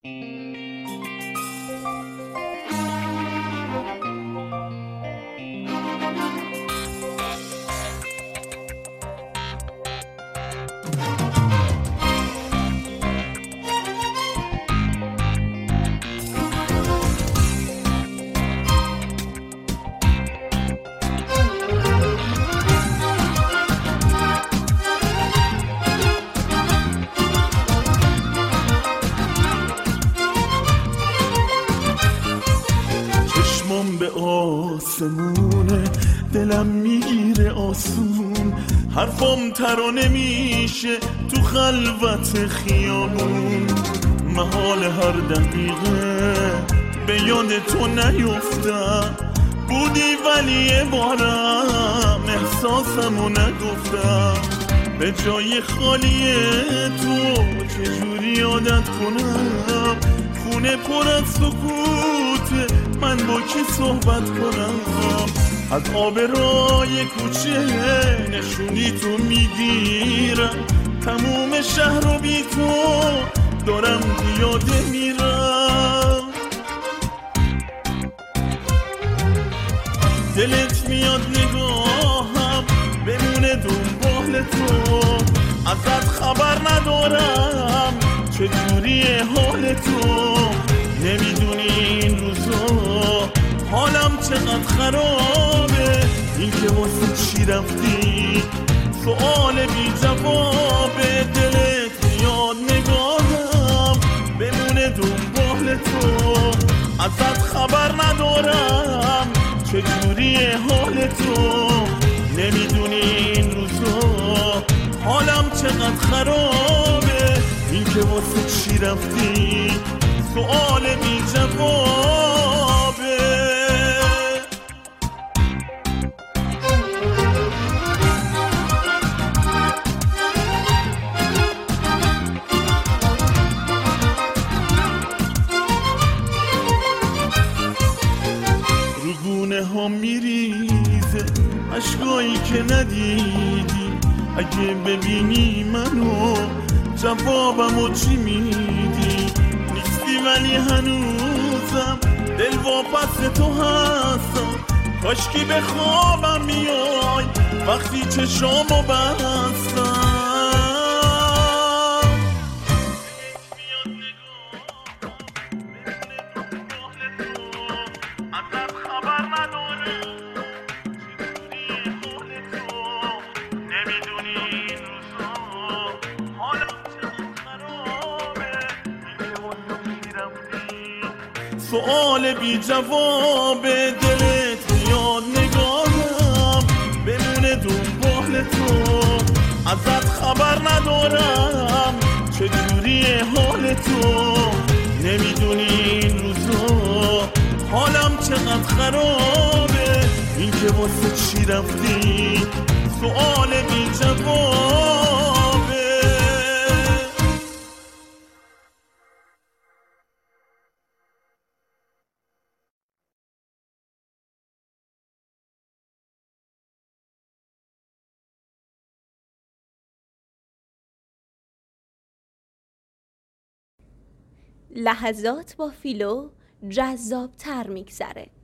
به آسمونه دلم میگیره آسون، حرفم ترانه میشه تو خلوت خیابون. محال هر دقیقه به یاد تو نیفتم، بودی ولی یه بارم احساسمو نگفتم. به جای خالی تو چجوری عادت کنم، خونه پر از سکوت من با کی صحبت کنم. از آب رای کوچه نشونی تو میگیرم، تموم شهر رو بی تو دارم پیاده میرم. دلت میاد نگاهم بمونه دنبال تو، ازت خبر ندارم چجوریه حال تو. نمیدونی این روزا حالم چقدر خرابه، این که واسه چی رفتی سؤال بی جوابه. دلت میاد نگاهم بمونه دنبال تو، ازت خبر ندارم چجوریه حال تو. نمیدونی این روزا حالم چقدر خرابه، این که واسه چی رفتی سؤال بی جوابه. رو گونه ها میریزه اشکایی که ندیدی، اگه ببینی منو جوابمو چی میدی؟ نیستی ولی هنوزم دل واپس تو هستم، کاشکی به خوابم میای وقتی چشامو بستم. سؤال بی جواب دلت میاد نگاهم بمونه دنبال تو، ازت خبر ندارم چجوریه حال تو. نمیدونی این روزا حالم چقدر خرابه، این که واسه چی رفتی سؤال بی جوابه. لحظات با فیلو جذاب تر میگذره.